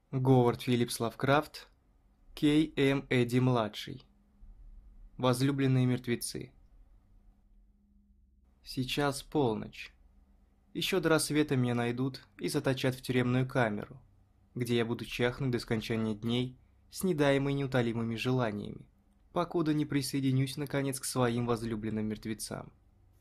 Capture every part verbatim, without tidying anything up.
Говард Филлипс Лавкрафт, Кей М. Эдди-младший. Возлюбленные мертвецы. Сейчас полночь. Еще до рассвета меня найдут и заточат в тюремную камеру, где я буду чахнуть до скончания дней с недаемой неутолимыми желаниями, покуда не присоединюсь наконец к своим возлюбленным мертвецам.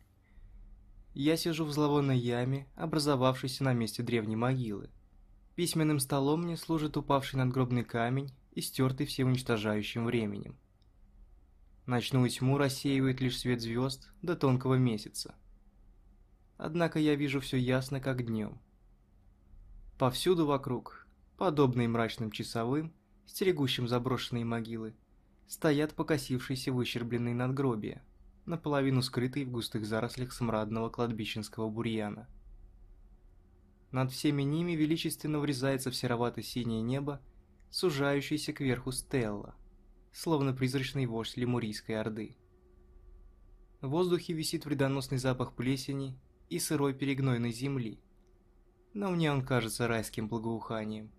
Я сижу в зловонной яме, образовавшейся на месте древней могилы. Письменным столом мне служит упавший надгробный камень, истертый всеуничтожающим временем. Ночную тьму рассеивает лишь свет звезд до тонкого месяца. Однако я вижу все ясно, как днем. Повсюду вокруг, подобные мрачным часовым, стерегущим заброшенные могилы, стоят покосившиеся выщербленные надгробия, наполовину скрытые в густых зарослях смрадного кладбищенского бурьяна. Над всеми ними величественно врезается в серовато-синее небо сужающаяся кверху стелла, словно призрачный вождь лемурийской орды. В воздухе висит вредоносный запах плесени и сырой перегнойной земли, но мне он кажется райским благоуханием.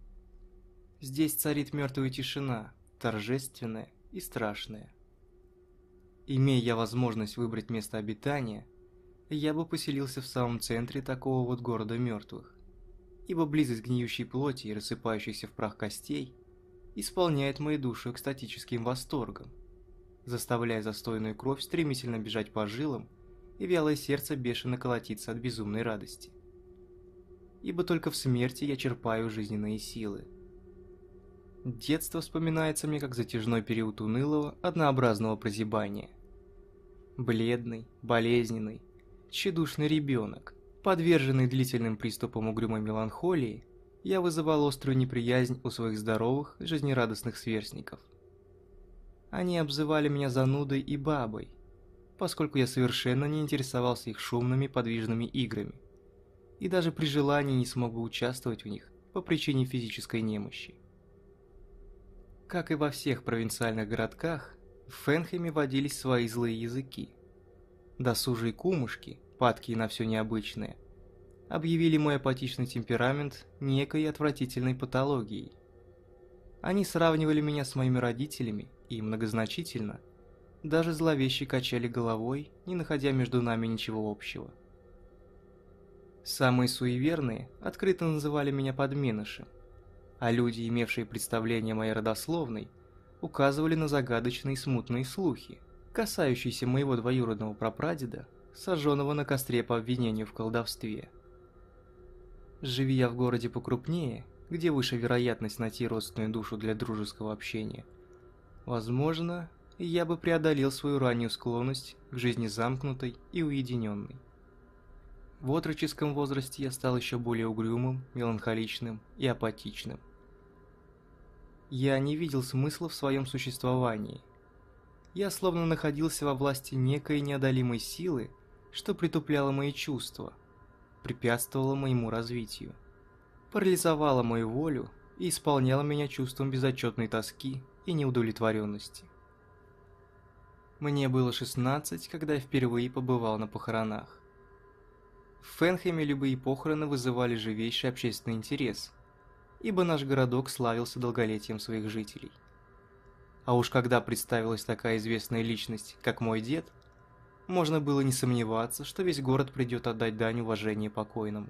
Здесь царит мертвая тишина, торжественная и страшная. Имея я возможность выбрать место обитания, я бы поселился в самом центре такого вот города мертвых, ибо близость гниющей плоти и рассыпающихся в прах костей исполняет мою душу экстатическим восторгом, заставляя застойную кровь стремительно бежать по жилам и вялое сердце бешено колотиться от безумной радости. Ибо только в смерти я черпаю жизненные силы. Детство вспоминается мне как затяжной период унылого, однообразного прозябания. Бледный, болезненный, тщедушный ребенок, подверженный длительным приступам угрюмой меланхолии, я вызывал острую неприязнь у своих здоровых, жизнерадостных сверстников. Они обзывали меня занудой и бабой, поскольку я совершенно не интересовался их шумными подвижными играми, и даже при желании не смог бы участвовать в них по причине физической немощи. Как и во всех провинциальных городках, в Фенхеме водились свои злые языки. Досужие кумушки, падкие на все необычное, объявили мой апатичный темперамент некой отвратительной патологией. Они сравнивали меня с моими родителями и многозначительно, даже зловеще качали головой, не находя между нами ничего общего. Самые суеверные открыто называли меня подменышем, а люди, имевшие представление о моей родословной, указывали на загадочные смутные слухи, касающиеся моего двоюродного прапрадеда, сожженного на костре по обвинению в колдовстве. Живи я в городе покрупнее, где выше вероятность найти родственную душу для дружеского общения, возможно, я бы преодолел свою раннюю склонность к жизни замкнутой и уединенной. В отроческом возрасте я стал еще более угрюмым, меланхоличным и апатичным. Я не видел смысла в своем существовании. Я словно находился во власти некой неодолимой силы, что притупляло мои чувства, препятствовало моему развитию, парализовало мою волю и исполняло меня чувством безотчетной тоски и неудовлетворенности. Мне было шестнадцать, когда я впервые побывал на похоронах. В Фенхеме любые похороны вызывали живейший общественный интерес, ибо наш городок славился долголетием своих жителей. А уж когда представилась такая известная личность, как мой дед, можно было не сомневаться, что весь город придет отдать дань уважения покойному.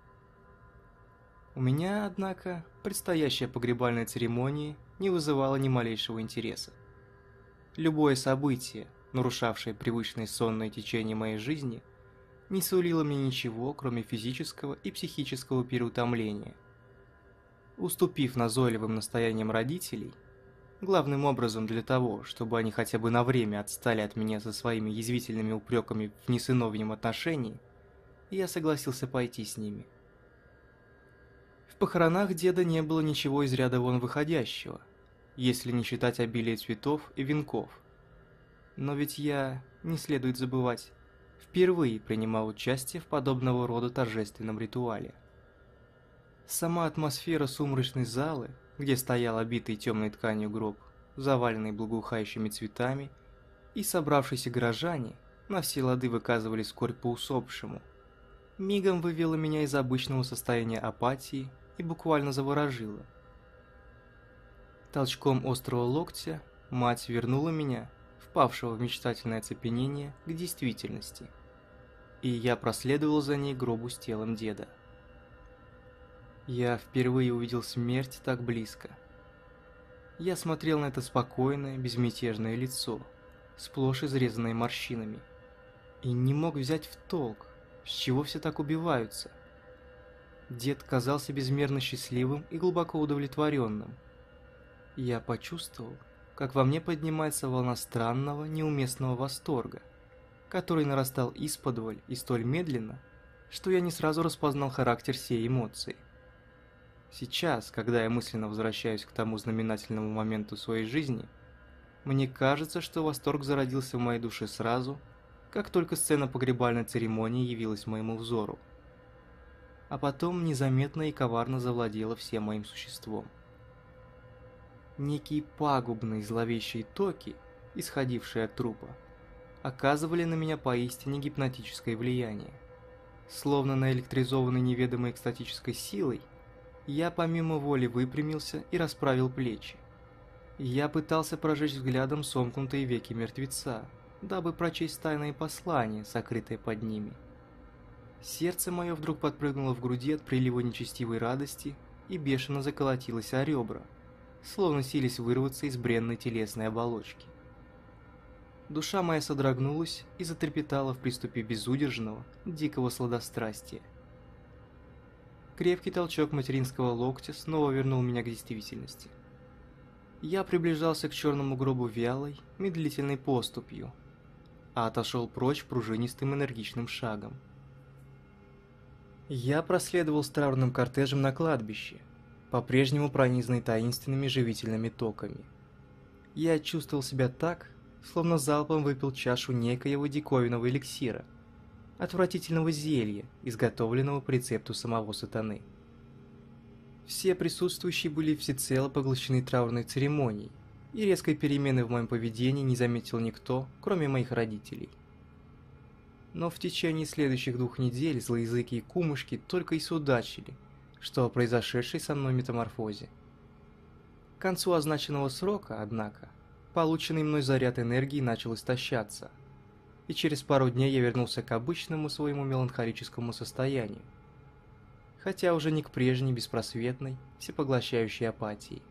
У меня, однако, предстоящая погребальная церемония не вызывала ни малейшего интереса. Любое событие, нарушавшее привычное сонное течение моей жизни, не сулило мне ничего, кроме физического и психического переутомления. Уступив назойливым настояниям родителей, главным образом для того, чтобы они хотя бы на время отстали от меня со своими язвительными упреками в несыновнем отношении, я согласился пойти с ними. В похоронах деда не было ничего из ряда вон выходящего, если не считать обилие цветов и венков. Но ведь я, не следует забывать, впервые принимал участие в подобного рода торжественном ритуале. Сама атмосфера сумрачной залы, где стоял обитый темной тканью гроб, заваленный благоухающими цветами, и собравшиеся горожане на все лады выказывали скорбь по усопшему, мигом вывела меня из обычного состояния апатии и буквально заворожила, Толчком острого локтя мать вернула меня, впавшего в мечтательное оцепенение, к действительности, и я проследовал за ней к гробу с телом деда. Я впервые увидел смерть так близко. Я смотрел на это спокойное, безмятежное лицо, сплошь изрезанное морщинами, и не мог взять в толк, с чего все так убиваются. Дед казался безмерно счастливым и глубоко удовлетворенным. Я почувствовал, как во мне поднимается волна странного, неуместного восторга, который нарастал исподволь и столь медленно, что я не сразу распознал характер сей эмоции. Сейчас, когда я мысленно возвращаюсь к тому знаменательному моменту своей жизни, мне кажется, что восторг зародился в моей душе сразу, как только сцена погребальной церемонии явилась моему взору, а потом незаметно и коварно завладела всем моим существом. Некие пагубные зловещие токи, исходившие от трупа, оказывали на меня поистине гипнотическое влияние. Словно наэлектризованный неведомой экстатической силой, я помимо воли выпрямился и расправил плечи. Я пытался прожечь взглядом сомкнутые веки мертвеца, дабы прочесть тайные послания, сокрытые под ними. Сердце мое вдруг подпрыгнуло в груди от прилива нечестивой радости и бешено заколотилось о ребра, словно силясь вырваться из бренной телесной оболочки. Душа моя содрогнулась и затрепетала в приступе безудержного, дикого сладострастия. Крепкий толчок материнского локтя снова вернул меня к действительности. Я приближался к черному гробу вялой, медлительной поступью, а отошел прочь пружинистым энергичным шагом. Я проследовал с траурным кортежем на кладбище, по-прежнему пронизанный таинственными живительными токами. Я чувствовал себя так, словно залпом выпил чашу некоего диковинного эликсира, отвратительного зелья, изготовленного по рецепту самого сатаны. Все присутствующие были всецело поглощены траурной церемонией, и резкой перемены в моем поведении не заметил никто, кроме моих родителей. Но в течение следующих двух недель злоязыкие кумушки только и судачили, что о произошедшей со мной метаморфозе. К концу означенного срока, однако, полученный мной заряд энергии начал истощаться, и через пару дней я вернулся к обычному своему меланхолическому состоянию, хотя уже не к прежней беспросветной, всепоглощающей апатии.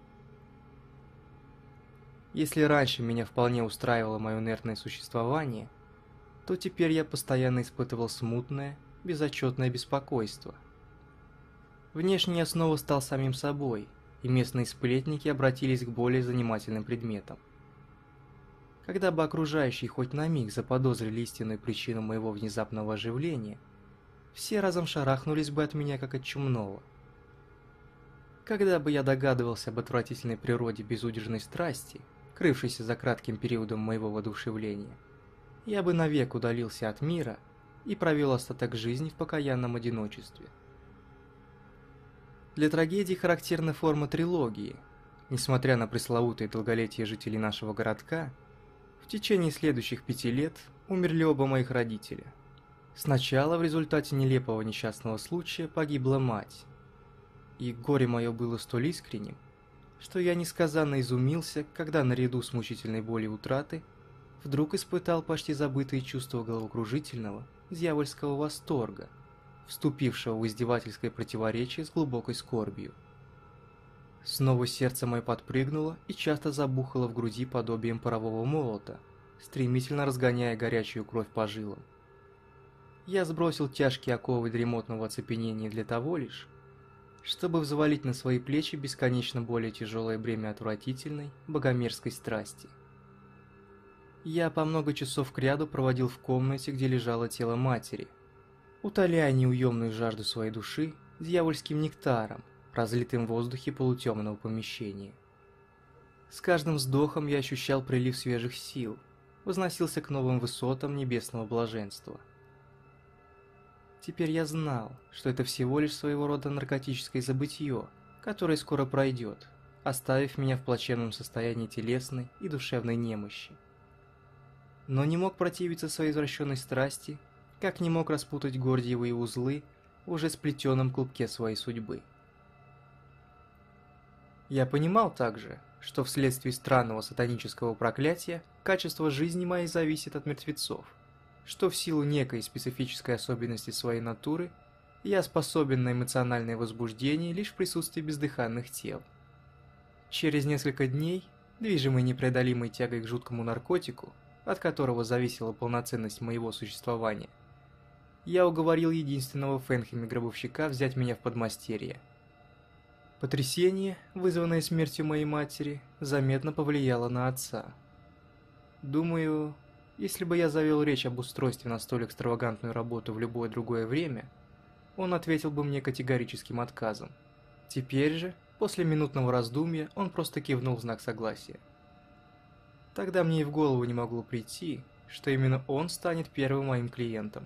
Если раньше меня вполне устраивало мое инертное существование, то теперь я постоянно испытывал смутное, безотчетное беспокойство. Внешне я снова стал самим собой, и местные сплетники обратились к более занимательным предметам. Когда бы окружающие хоть на миг заподозрили истинную причину моего внезапного оживления, все разом шарахнулись бы от меня, как от чумного. Когда бы я догадывался об отвратительной природе безудержной страсти, крывшейся за кратким периодом моего воодушевления, я бы навек удалился от мира и провел остаток жизни в покаянном одиночестве. Для трагедии характерна форма трилогии. Несмотря на пресловутое долголетие жителей нашего городка, в течение следующих пяти лет умерли оба моих родителя. Сначала в результате нелепого несчастного случая погибла мать. И горе мое было столь искренним, что я несказанно изумился, когда наряду с мучительной болью утраты вдруг испытал почти забытые чувства головокружительного, дьявольского восторга, вступившего в издевательское противоречие с глубокой скорбью. Снова сердце мое подпрыгнуло и часто забухало в груди подобием парового молота, стремительно разгоняя горячую кровь по жилам. Я сбросил тяжкие оковы дремотного оцепенения для того лишь, чтобы взвалить на свои плечи бесконечно более тяжелое бремя отвратительной, богомерзкой страсти. Я по много часов кряду проводил в комнате, где лежало тело матери, утоляя неуемную жажду своей души дьявольским нектаром, разлитым в воздухе полутемного помещения. С каждым вздохом я ощущал прилив свежих сил, возносился к новым высотам небесного блаженства. Теперь я знал, что это всего лишь своего рода наркотическое забытье, которое скоро пройдет, оставив меня в плачевном состоянии телесной и душевной немощи. Но не мог противиться своей извращенной страсти, как не мог распутать гордиевые узлы в уже сплетенном клубке своей судьбы. Я понимал также, что вследствие странного сатанического проклятия качество жизни моей зависит от мертвецов, что в силу некой специфической особенности своей натуры я способен на эмоциональное возбуждение лишь в присутствии бездыханных тел. Через несколько дней, движимый непреодолимой тягой к жуткому наркотику, от которого зависела полноценность моего существования, я уговорил единственного в Фенхеме гробовщика взять меня в подмастерье. Потрясение, вызванное смертью моей матери, заметно повлияло на отца. Думаю, если бы я завел речь об устройстве на столь экстравагантную работу в любое другое время, он ответил бы мне категорическим отказом. Теперь же, после минутного раздумья, он просто кивнул в знак согласия. Тогда мне и в голову не могло прийти, что именно он станет первым моим клиентом.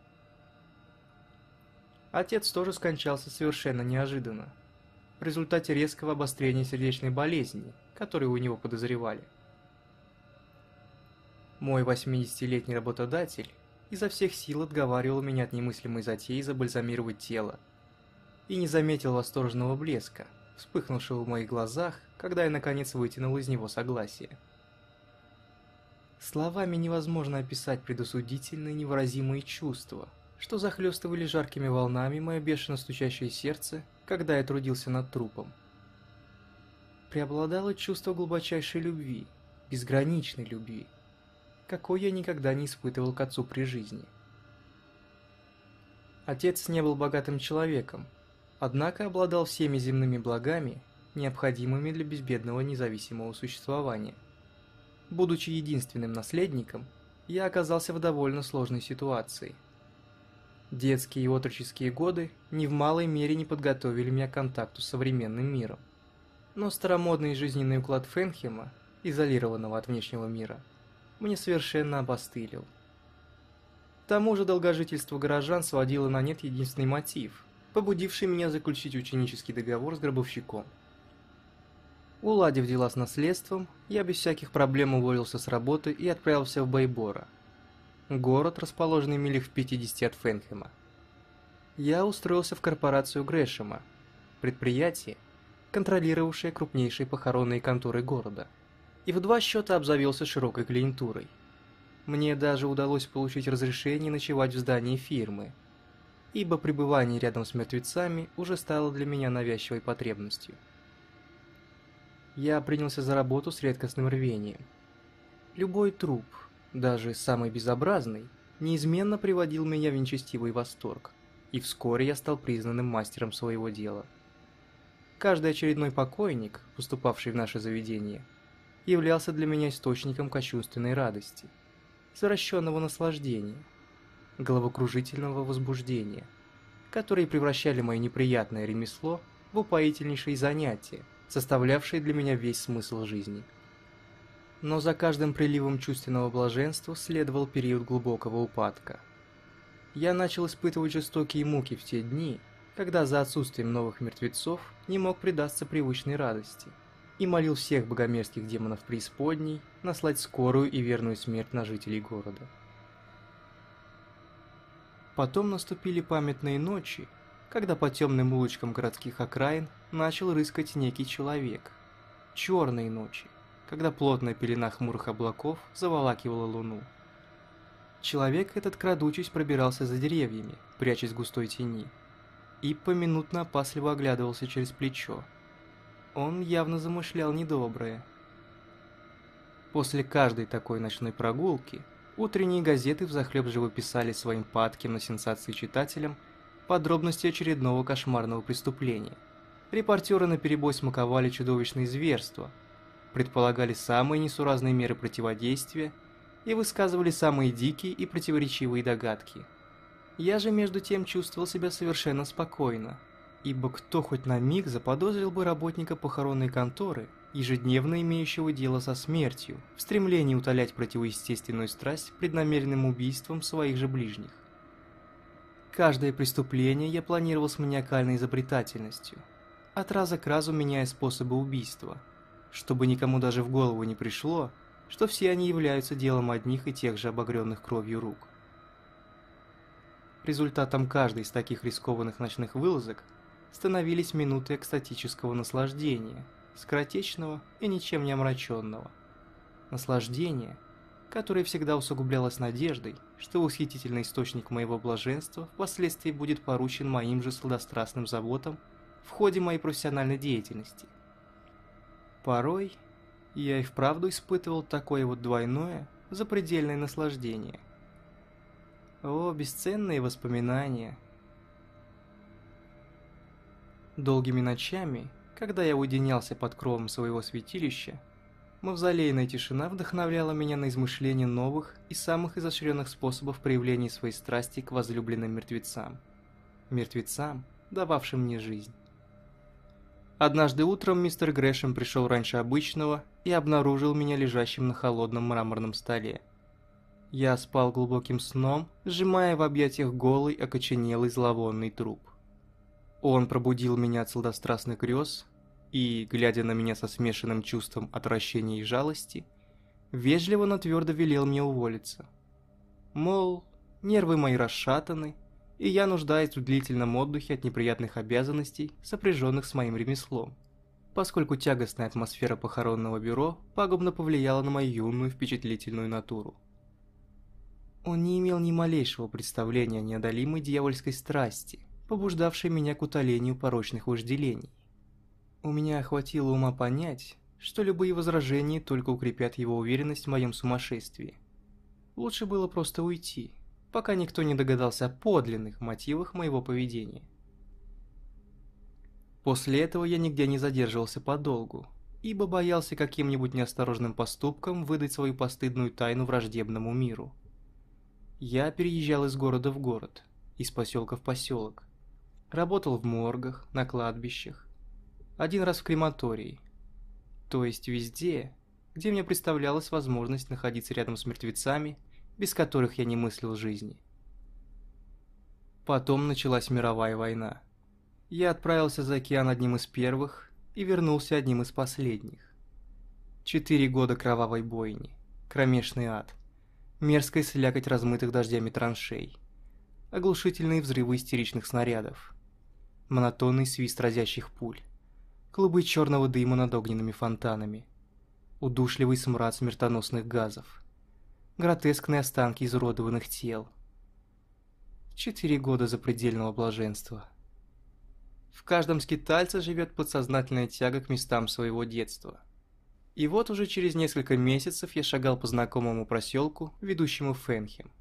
Отец тоже скончался совершенно неожиданно, в результате резкого обострения сердечной болезни, которую у него подозревали. Мой восьмидесятилетний работодатель изо всех сил отговаривал меня от немыслимой затеи забальзамировать тело и не заметил восторженного блеска, вспыхнувшего в моих глазах, когда я наконец вытянул из него согласие. Словами невозможно описать предосудительные невыразимые чувства, что захлестывали жаркими волнами мое бешено стучащее сердце, когда я трудился над трупом. Преобладало чувство глубочайшей любви, безграничной любви, какой я никогда не испытывал к отцу при жизни. Отец не был богатым человеком, однако обладал всеми земными благами, необходимыми для безбедного независимого существования. Будучи единственным наследником, я оказался в довольно сложной ситуации. Детские и отроческие годы ни в малой мере не подготовили меня к контакту с современным миром. Но старомодный жизненный уклад Фенхема, изолированного от внешнего мира, мне совершенно опостылил. К тому же долгожительство горожан сводило на нет единственный мотив, побудивший меня заключить ученический договор с гробовщиком. Уладив дела с наследством, я без всяких проблем уволился с работы и отправился в Бейбора, город, расположенный в милях в пятидесяти от Фенхема. Я устроился в корпорацию Грэшема, предприятие, контролировавшее крупнейшие похоронные конторы города, и в два счета обзавелся широкой клиентурой. Мне даже удалось получить разрешение ночевать в здании фирмы, ибо пребывание рядом с мертвецами уже стало для меня навязчивой потребностью. Я принялся за работу с редкостным рвением. Любой труп, даже самый безобразный, неизменно приводил меня в нечестивый восторг, и вскоре я стал признанным мастером своего дела. Каждый очередной покойник, поступавший в наше заведение, являлся для меня источником кощунственной радости, извращенного наслаждения, головокружительного возбуждения, которые превращали мое неприятное ремесло в упоительнейшие занятия, составлявшие для меня весь смысл жизни. Но за каждым приливом чувственного блаженства следовал период глубокого упадка. Я начал испытывать жестокие муки в те дни, когда за отсутствием новых мертвецов не мог предаться привычной радости, и молил всех богомерзких демонов преисподней наслать скорую и верную смерть на жителей города. Потом наступили памятные ночи, когда по темным улочкам городских окраин начал рыскать некий человек. Черные ночи, когда плотная пелена хмурых облаков заволакивала луну. Человек этот, крадучись, пробирался за деревьями, прячась в густой тени, и поминутно опасливо оглядывался через плечо. Он явно замышлял недоброе. После каждой такой ночной прогулки утренние газеты взахлеб живописали своим падким на сенсации читателям подробности очередного кошмарного преступления. Репортеры наперебой смаковали чудовищные зверства, предполагали самые несуразные меры противодействия и высказывали самые дикие и противоречивые догадки. Я же между тем чувствовал себя совершенно спокойно, ибо кто хоть на миг заподозрил бы работника похоронной конторы, ежедневно имеющего дело со смертью, в стремлении утолять противоестественную страсть преднамеренным убийством своих же ближних. Каждое преступление я планировал с маниакальной изобретательностью, от раза к разу меняя способы убийства, чтобы никому даже в голову не пришло, что все они являются делом одних и тех же обогренных кровью рук. Результатом каждой из таких рискованных ночных вылазок становились минуты экстатического наслаждения, скоротечного и ничем не омраченного. Наслаждение, которое всегда усугублялось надеждой, что восхитительный источник моего блаженства впоследствии будет поручен моим же сладострастным заботам в ходе моей профессиональной деятельности. Порой я и вправду испытывал такое вот двойное, запредельное наслаждение. О, бесценные воспоминания! Долгими ночами, когда я уединялся под кровом своего святилища, мавзолейная тишина вдохновляла меня на измышление новых и самых изощренных способов проявления своей страсти к возлюбленным мертвецам. Мертвецам, дававшим мне жизнь. Однажды утром мистер Грэшем пришел раньше обычного и обнаружил меня лежащим на холодном мраморном столе. Я спал глубоким сном, сжимая в объятиях голый, окоченелый зловонный труп. Он пробудил меня от сладострастных грез и, глядя на меня со смешанным чувством отвращения и жалости, вежливо, но твердо велел мне уволиться. Мол, нервы мои расшатаны, и я нуждаюсь в длительном отдыхе от неприятных обязанностей, сопряженных с моим ремеслом, поскольку тягостная атмосфера похоронного бюро пагубно повлияла на мою юную впечатлительную натуру. Он не имел ни малейшего представления о неодолимой дьявольской страсти, побуждавшей меня к утолению порочных вожделений. У меня хватило ума понять, что любые возражения только укрепят его уверенность в моем сумасшествии. Лучше было просто уйти, пока никто не догадался о подлинных мотивах моего поведения. После этого я нигде не задерживался подолгу, ибо боялся каким-нибудь неосторожным поступком выдать свою постыдную тайну враждебному миру. Я переезжал из города в город, из поселка в поселок, работал в моргах, на кладбищах, один раз в крематории, то есть везде, где мне представлялась возможность находиться рядом с мертвецами, без которых я не мыслил жизни. Потом началась мировая война. Я отправился за океан одним из первых и вернулся одним из последних. Четыре года кровавой бойни, кромешный ад, мерзкая слякоть размытых дождями траншей, оглушительные взрывы истеричных снарядов, монотонный свист разящих пуль, клубы черного дыма над огненными фонтанами, удушливый смрад смертоносных газов, гротескные останки изуродованных тел. Четыре года запредельного блаженства. В каждом скитальце живет подсознательная тяга к местам своего детства. И вот уже через несколько месяцев я шагал по знакомому проселку, ведущему в Фенхем.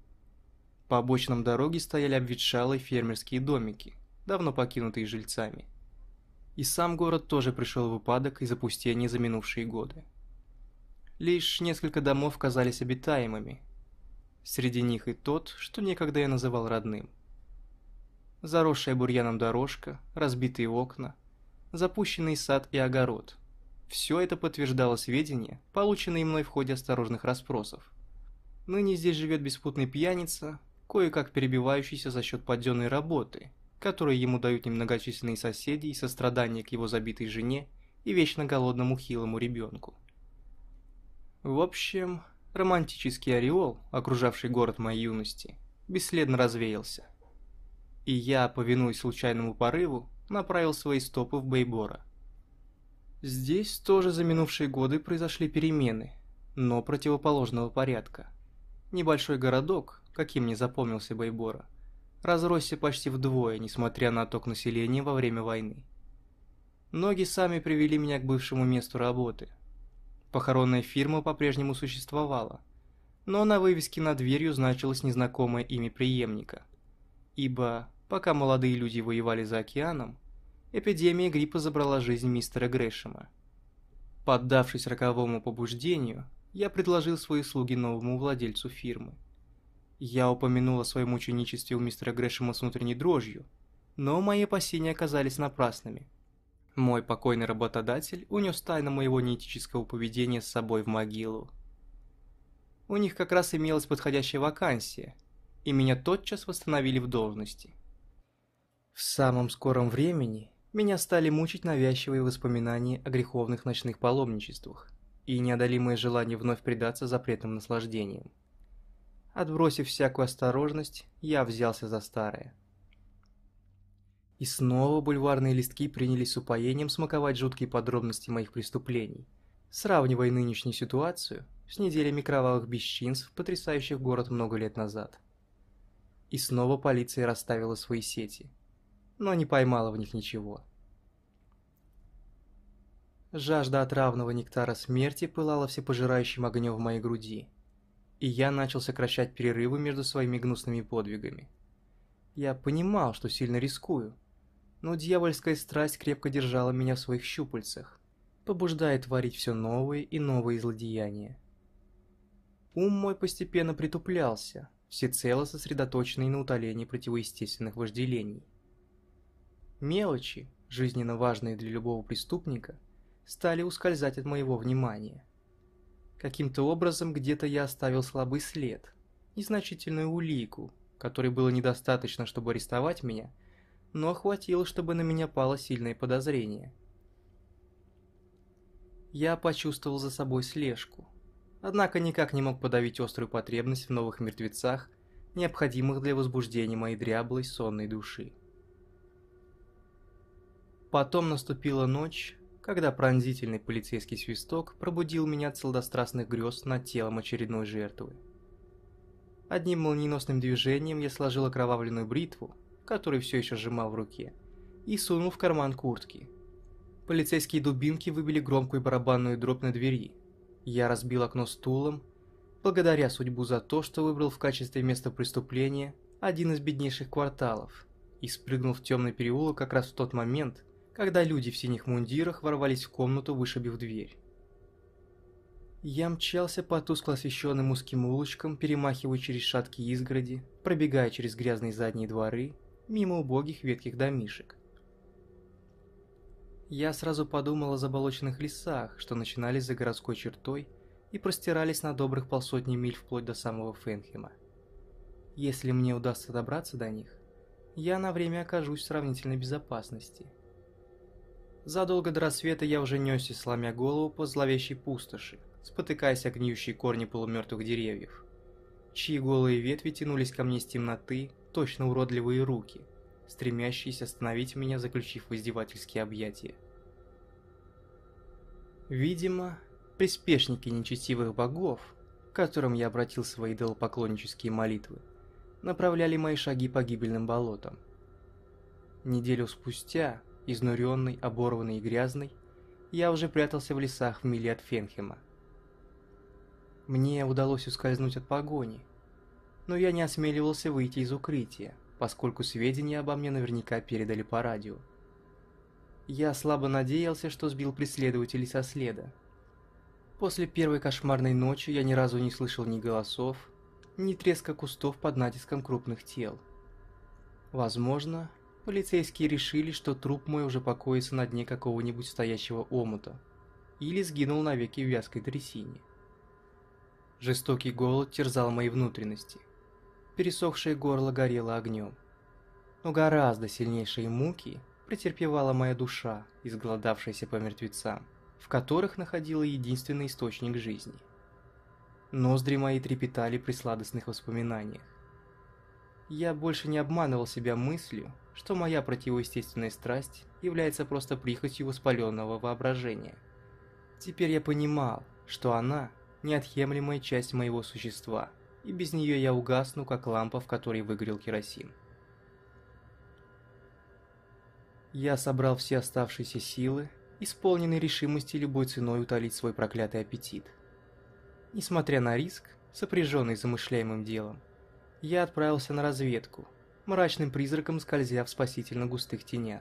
По обочинам дороги стояли обветшалые фермерские домики, давно покинутые жильцами. И сам город тоже пришел в упадок и запустение за минувшие годы. Лишь несколько домов казались обитаемыми. Среди них и тот, что некогда я называл родным. Заросшая бурьяном дорожка, разбитые окна, запущенный сад и огород. Все это подтверждало сведения, полученные мной в ходе осторожных расспросов. Ныне здесь живет беспутный пьяница, кое-как перебивающийся за счет подденной работы, которую ему дают немногочисленные соседи и сострадание к его забитой жене и вечно голодному хилому ребенку. В общем, романтический ореол, окружавший город моей юности, бесследно развеялся. И я, повинуясь случайному порыву, направил свои стопы в Бейбора. Здесь тоже за минувшие годы произошли перемены, но противоположного порядка. Небольшой городок, каким мне запомнился Бейбора, разросся почти вдвое, несмотря на отток населения во время войны. Ноги сами привели меня к бывшему месту работы. Похоронная фирма по-прежнему существовала, но на вывеске над дверью значилось незнакомое имя преемника, ибо, пока молодые люди воевали за океаном, эпидемия гриппа забрала жизнь мистера Грэшема. Поддавшись роковому побуждению, я предложил свои услуги новому владельцу фирмы. Я упомянул о своем ученичестве у мистера Грэшема с внутренней дрожью, но мои опасения оказались напрасными. Мой покойный работодатель унес тайну моего неэтического поведения с собой в могилу. У них как раз имелась подходящая вакансия, и меня тотчас восстановили в должности. В самом скором времени меня стали мучить навязчивые воспоминания о греховных ночных паломничествах и неодолимое желание вновь предаться запретным наслаждениям. Отбросив всякую осторожность, я взялся за старое. И снова бульварные листки принялись с упоением смаковать жуткие подробности моих преступлений, сравнивая нынешнюю ситуацию с неделями кровавых бесчинств, потрясающих город много лет назад. И снова полиция расставила свои сети, но не поймала в них ничего. Жажда отравного нектара смерти пылала всепожирающим огнем в моей груди, и я начал сокращать перерывы между своими гнусными подвигами. Я понимал, что сильно рискую, но дьявольская страсть крепко держала меня в своих щупальцах, побуждая творить все новые и новые злодеяния. Ум мой постепенно притуплялся, всецело сосредоточенный на утолении противоестественных вожделений. Мелочи, жизненно важные для любого преступника, стали ускользать от моего внимания. Каким-то образом где-то я оставил слабый след, незначительную улику, которой было недостаточно, чтобы арестовать меня, но хватило, чтобы на меня пало сильное подозрение. Я почувствовал за собой слежку, однако никак не мог подавить острую потребность в новых мертвецах, необходимых для возбуждения моей дряблой сонной души. Потом наступила ночь, когда пронзительный полицейский свисток пробудил меня от сладострастных грез над телом очередной жертвы. Одним молниеносным движением я сложил окровавленную бритву, которую все еще сжимал в руке, и сунул в карман куртки. Полицейские дубинки выбили громкую барабанную дробь на двери. Я разбил окно стулом, благодаря судьбу за то, что выбрал в качестве места преступления один из беднейших кварталов, и спрыгнул в темный переулок как раз в тот момент, когда люди в синих мундирах ворвались в комнату, вышибив дверь. Я мчался по тускло освещенным узким улочкам, перемахивая через шаткие изгороди, пробегая через грязные задние дворы, мимо убогих ветхих домишек. Я сразу подумал о заболоченных лесах, что начинались за городской чертой и простирались на добрых полсотни миль вплоть до самого Фенхема. Если мне удастся добраться до них, я на время окажусь в сравнительной безопасности. Задолго до рассвета я уже несся, сломя голову по зловещей пустоши, спотыкаясь о гниющие корни полумертвых деревьев, чьи голые ветви тянулись ко мне из темноты, точно уродливые руки, стремящиеся остановить меня, заключив в издевательские объятия. Видимо, приспешники нечестивых богов, к которым я обратил свои идолопоклоннические молитвы, направляли мои шаги по гибельным болотам. Неделю спустя, изнуренный, оборванный и грязный, я уже прятался в лесах в миле от Фенхема. Мне удалось ускользнуть от погони, но я не осмеливался выйти из укрытия, поскольку сведения обо мне наверняка передали по радио. Я слабо надеялся, что сбил преследователей со следа. После первой кошмарной ночи я ни разу не слышал ни голосов, ни треска кустов под натиском крупных тел. Возможно, полицейские решили, что труп мой уже покоится на дне какого-нибудь стоящего омута, или сгинул навеки в вязкой трясине. Жестокий голод терзал мои внутренности. Пересохшее горло горело огнем. Но гораздо сильнейшие муки претерпевала моя душа, изголодавшаяся по мертвецам, в которых находила единственный источник жизни. Ноздри мои трепетали при сладостных воспоминаниях. Я больше не обманывал себя мыслью, что моя противоестественная страсть является просто прихотью воспаленного воображения. Теперь я понимал, что она – неотъемлемая часть моего существа, и без нее я угасну, как лампа, в которой выгорел керосин. Я собрал все оставшиеся силы, исполненный решимости любой ценой утолить свой проклятый аппетит. Несмотря на риск, сопряженный замышляемым делом, я отправился на разведку, мрачным призраком скользя в спасительно густых тенях.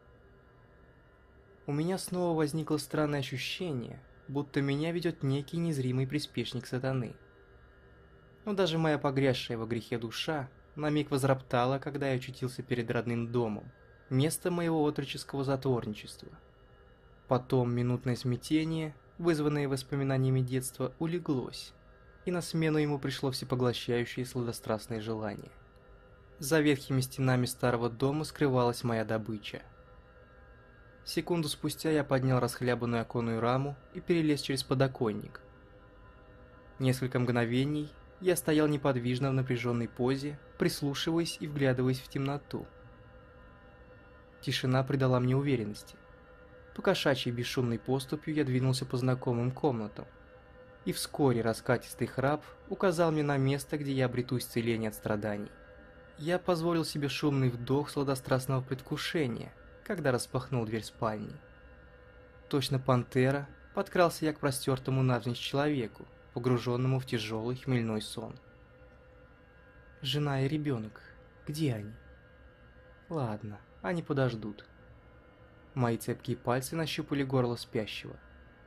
У меня снова возникло странное ощущение, будто меня ведет некий незримый приспешник сатаны. Но даже моя погрязшая во грехе душа на миг возроптала, когда я очутился перед родным домом, место моего отроческого затворничества. Потом минутное смятение, вызванное воспоминаниями детства, улеглось, и на смену ему пришло всепоглощающее сладострастное желание. За ветхими стенами старого дома скрывалась моя добыча. Секунду спустя я поднял расхлябанную оконную раму и перелез через подоконник. Несколько мгновений я стоял неподвижно в напряженной позе, прислушиваясь и вглядываясь в темноту. Тишина придала мне уверенности. Покошачьей бесшумной поступью я двинулся по знакомым комнатам. И вскоре раскатистый храп указал мне на место, где я обрету исцеление от страданий. Я позволил себе шумный вдох сладострастного предвкушения, когда распахнул дверь спальни. Точно пантера подкрался я к простертому навзничь человеку, погруженному в тяжелый хмельной сон. Жена и ребенок, где они? Ладно, они подождут. Мои цепкие пальцы нащупали горло спящего.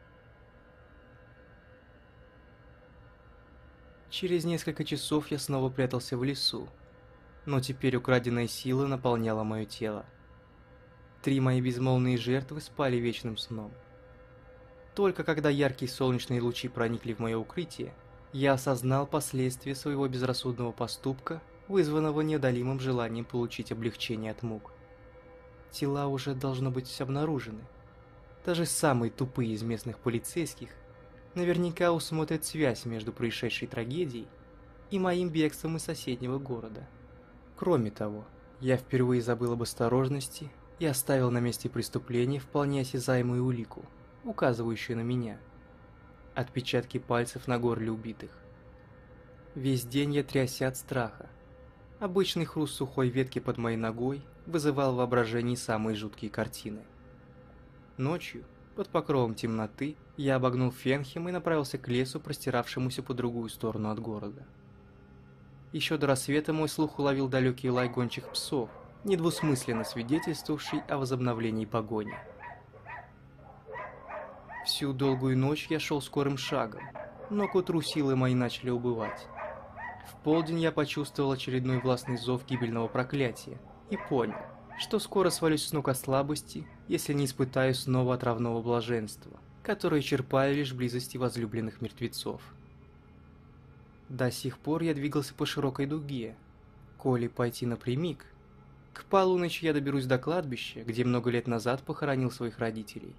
Через несколько часов я снова прятался в лесу, но теперь украденная сила наполняла мое тело. Три мои безмолвные жертвы спали вечным сном. Только когда яркие солнечные лучи проникли в мое укрытие, я осознал последствия своего безрассудного поступка, вызванного неодолимым желанием получить облегчение от мук. Тела уже должно быть обнаружены. Даже самые тупые из местных полицейских наверняка усмотрят связь между происшедшей трагедией и моим бегством из соседнего города. Кроме того, я впервые забыл об осторожности и оставил на месте преступления вполне осязаемую улику, указывающую на меня. Отпечатки пальцев на горле убитых. Весь день я трясся от страха. Обычный хруст сухой ветки под моей ногой вызывал в воображении самые жуткие картины. Ночью, под покровом темноты, я обогнул Фенхем и направился к лесу, простиравшемуся по другую сторону от города. Еще до рассвета мой слух уловил далекий лай гончих псов, недвусмысленно свидетельствовавший о возобновлении погони. Всю долгую ночь я шел скорым шагом, но к утру силы мои начали убывать. В полдень я почувствовал очередной властный зов гибельного проклятия и понял, что скоро свалюсь с ног от слабости, если не испытаю снова отравного блаженства, которое черпаю лишь в близости возлюбленных мертвецов. До сих пор я двигался по широкой дуге. Коли пойти напрямик, к полуночи я доберусь до кладбища, где много лет назад похоронил своих родителей.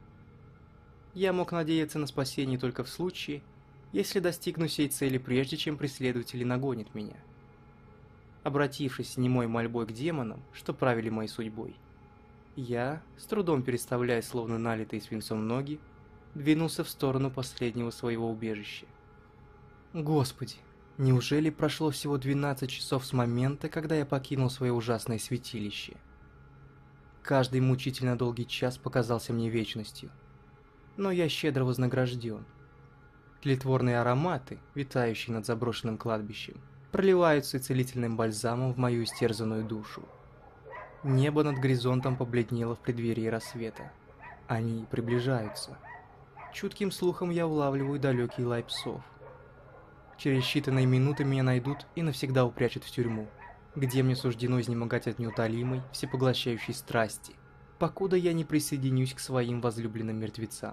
Я мог надеяться на спасение только в случае, если достигну сей цели прежде, чем преследователи нагонят меня. Обратившись немой мольбой к демонам, что правили моей судьбой, я, с трудом переставляя словно налитые свинцом ноги, двинулся в сторону последнего своего убежища. Господи, неужели прошло всего двенадцать часов с момента, когда я покинул свое ужасное святилище? Каждый мучительно долгий час показался мне вечностью. Но я щедро вознагражден. Тлетворные ароматы, витающие над заброшенным кладбищем, проливаются целительным бальзамом в мою истерзанную душу. Небо над горизонтом побледнело в преддверии рассвета. Они приближаются. Чутким слухом я улавливаю далекий лай псов. Через считанные минуты меня найдут и навсегда упрячут в тюрьму, где мне суждено изнемогать от неутолимой, всепоглощающей страсти, покуда я не присоединюсь к своим возлюбленным мертвецам.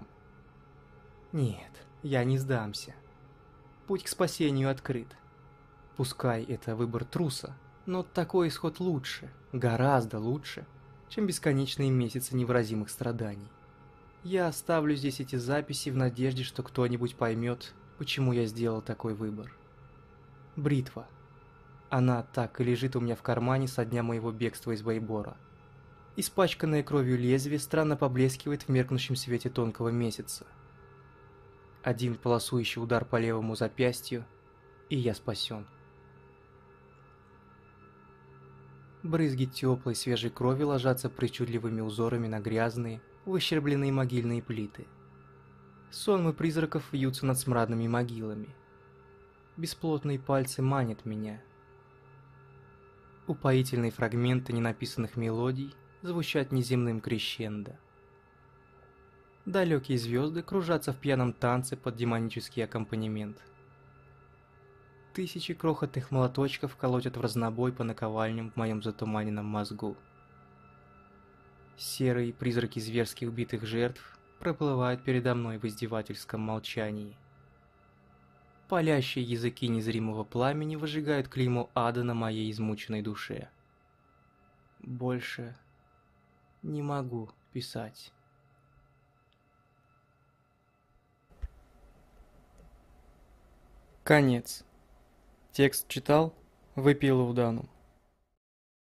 Нет, я не сдамся. Путь к спасению открыт. Пускай это выбор труса, но такой исход лучше, гораздо лучше, чем бесконечные месяцы невыразимых страданий. Я оставлю здесь эти записи в надежде, что кто-нибудь поймет, почему я сделал такой выбор. Бритва. Она так и лежит у меня в кармане со дня моего бегства из Бейбора. Испачканное кровью лезвие странно поблескивает в меркнущем свете тонкого месяца. Один полосующий удар по левому запястью, и я спасен. Брызги теплой свежей крови ложатся причудливыми узорами на грязные, выщербленные могильные плиты. Сонмы призраков вьются над смрадными могилами. Бесплотные пальцы манят меня. Упоительные фрагменты ненаписанных мелодий звучат неземным крещендо. Далекие звезды кружатся в пьяном танце под демонический аккомпанемент. Тысячи крохотных молоточков колотят в разнобой по наковальням в моем затуманенном мозгу. Серые призраки зверски убитых жертв проплывают передо мной в издевательском молчании. Палящие языки незримого пламени выжигают клеймо ада на моей измученной душе. Больше не могу писать. Конец. Текст читал Выпилов Дану.